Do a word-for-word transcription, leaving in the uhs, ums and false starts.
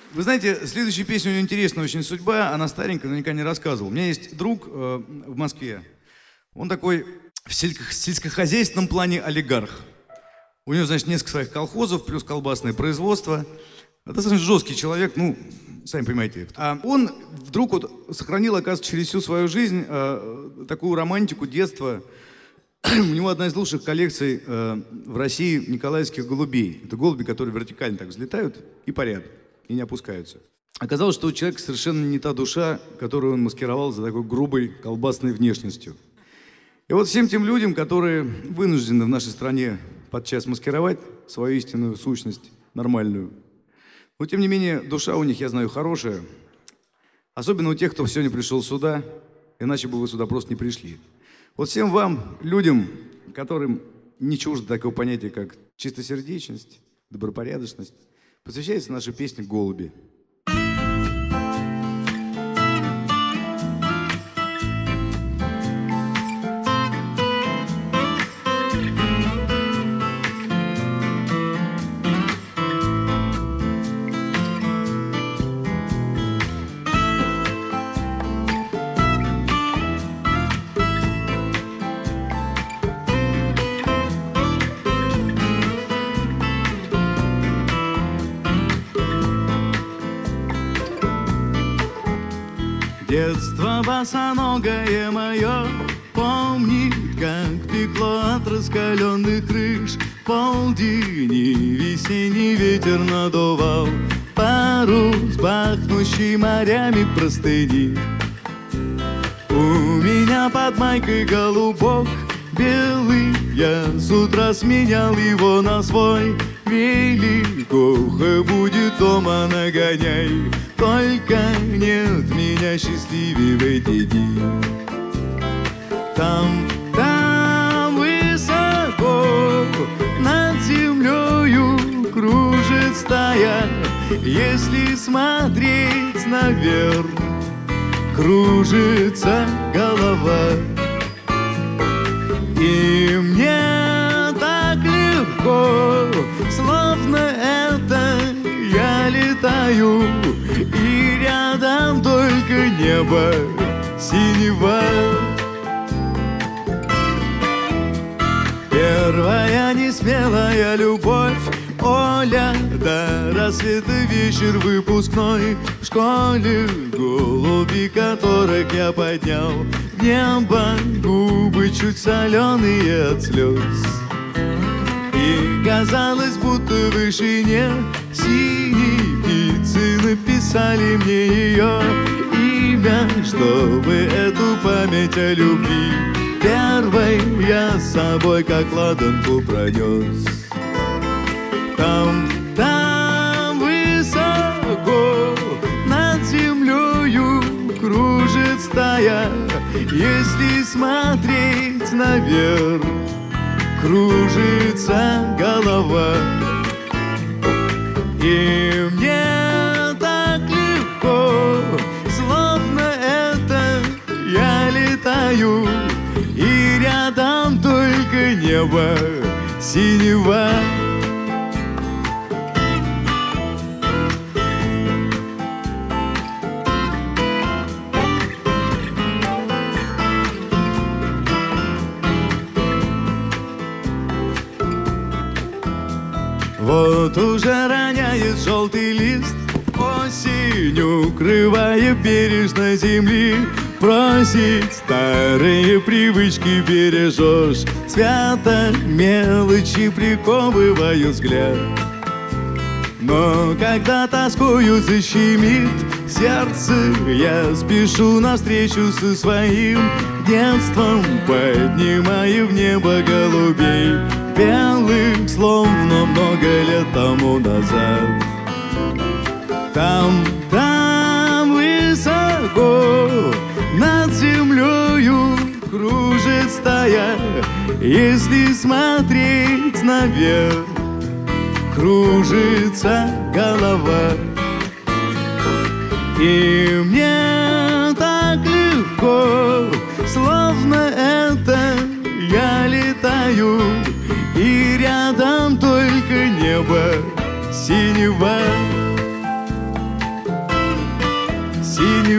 Вы знаете, следующая песня у него интересная очень судьба. Она старенькая, но никогда не рассказывал. У меня есть друг э, в Москве. Он такой в сельско- сельскохозяйственном плане олигарх. У него, значит, несколько своих колхозов, плюс колбасное производство. Достаточно жесткий человек, ну, сами понимаете. А он вдруг вот сохранил, оказывается, через всю свою жизнь э, такую романтику детства. У него одна из лучших коллекций э, в России николаевских голубей. Это голуби, которые вертикально так взлетают и парят, и не опускаются. Оказалось, что у человека совершенно не та душа, которую он маскировал за такой грубой колбасной внешностью. И вот всем тем людям, которые вынуждены в нашей стране подчас маскировать свою истинную сущность, нормальную, но тем не менее душа у них, я знаю, хорошая. Особенно у тех, кто сегодня пришел сюда, иначе бы вы сюда просто не пришли. Вот всем вам, людям, которым не чуждо такого понятия, как чистосердечность, добропорядочность, посвящается наша песня «Голуби». Детство босоногое мое помнит, как пекло от раскаленных крыш. Полдень и весенний ветер надувал пару с пахнущей морями простыни. У меня под майкой голубок белый, я с утра сменял его на свой. Великоха будет дома нагоняй, только нет меня счастливее в эти дни. Там, там высоко над землею кружит стая. Если смотреть наверх, кружится голова. И мне так легко, словно это я летаю, и рядом только небо синего. Первая несмелая любовь, Оля, до рассвета вечер выпускной. В школе голуби, которых я поднял в небо, губы чуть соленые от слез. И казалось, будто в вышине синей птицы написали мне ее имя, чтобы эту память о любви первой я с собой как ладанку пронес. Там, там высоко над землею кружит стая. Если смотреть наверх, кружится голова. И мне так легко, словно это я летаю, и рядом только небо синего. Вот уже роняет желтый лист, осень укрывая бережно земли. Бросить старые привычки бережешь, свято мелочи приковывают взгляд. Но когда тоскую защемит сердце, я спешу навстречу со своим детством, поднимая в небо голубей белых, словно много лет тому назад. Там, там высоко над землею кружит стая. Если смотреть наверх, кружится голова. И мне так легко, словно это я летаю, и рядом только небо синего. синим